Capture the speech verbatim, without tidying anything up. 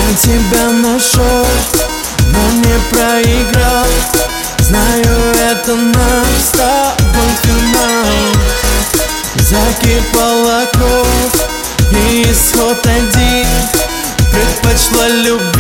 Я тебя нашел, но не проиграл. Знаю, это наш с тобой финал. Закипала кровь, и исход один. Предпочла любовь